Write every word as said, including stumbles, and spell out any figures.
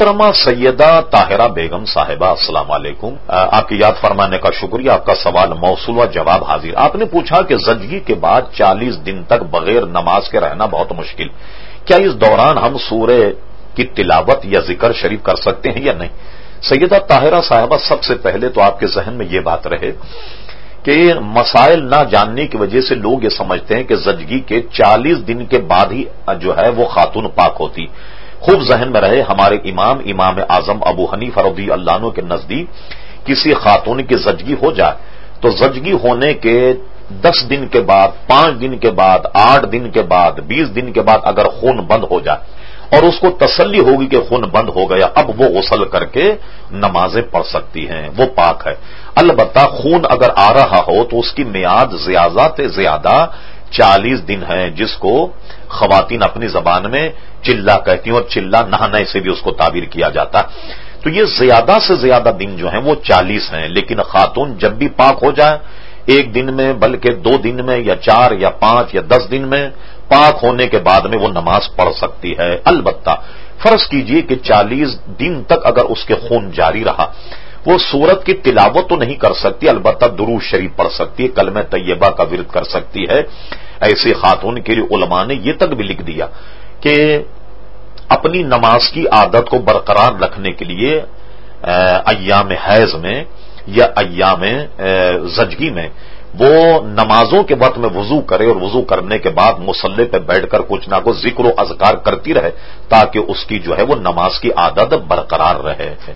محترمہ سیدہ طاہرہ بیگم صاحبہ السلام علیکم، آپ کی یاد فرمانے کا شکریہ۔ آپ کا سوال موصول و جواب حاضر۔ آپ نے پوچھا کہ زچگی کے بعد چالیس دن تک بغیر نماز کے رہنا بہت مشکل، کیا اس دوران ہم سورہ کی تلاوت یا ذکر شریف کر سکتے ہیں یا نہیں؟ سیدہ طاہرہ صاحبہ، سب سے پہلے تو آپ کے ذہن میں یہ بات رہے کہ مسائل نہ جاننے کی وجہ سے لوگ یہ سمجھتے ہیں کہ زچگی کے چالیس دن کے بعد ہی جو ہے وہ خاتون پاک ہوتی۔ خوب ذہن میں رہے، ہمارے امام امام اعظم ابو حنیفہ رضی اللہ عنہ کے نزدیک کسی خاتون کی زچگی ہو جائے تو زچگی ہونے کے دس دن کے بعد، پانچ دن کے بعد، آٹھ دن کے بعد، بیس دن کے بعد اگر خون بند ہو جائے اور اس کو تسلی ہوگی کہ خون بند ہو گیا، اب وہ غسل کر کے نمازیں پڑھ سکتی ہیں، وہ پاک ہے۔ البتہ خون اگر آ رہا ہو تو اس کی میعاد زیادہ سے زیادہ چالیس دن ہے، جس کو خواتین اپنی زبان میں چلہ کہتی ہیں، اور چلہ نہانے سے بھی اس کو تعبیر کیا جاتا ہے۔ تو یہ زیادہ سے زیادہ دن جو ہیں وہ چالیس ہیں، لیکن خاتون جب بھی پاک ہو جائے، ایک دن میں بلکہ دو دن میں یا چار یا پانچ یا دس دن میں پاک ہونے کے بعد میں وہ نماز پڑھ سکتی ہے۔ البتہ فرض کیجئے کہ چالیس دن تک اگر اس کے خون جاری رہا، وہ سورت کی تلاوت تو نہیں کر سکتی، البتہ درود شریف پڑھ سکتی ہے، کلمہ طیبہ کا ورد کر سکتی ہے۔ ایسی خاتون کے لیے علماء نے یہ تک بھی لکھ دیا کہ اپنی نماز کی عادت کو برقرار رکھنے کے لیے ایام حیض میں یا ایام زچگی میں وہ نمازوں کے وقت میں وضو کرے، اور وضو کرنے کے بعد مصلی پہ بیٹھ کر کچھ نہ کچھ ذکر و اذکار کرتی رہے، تاکہ اس کی جو ہے وہ نماز کی عادت برقرار رہے۔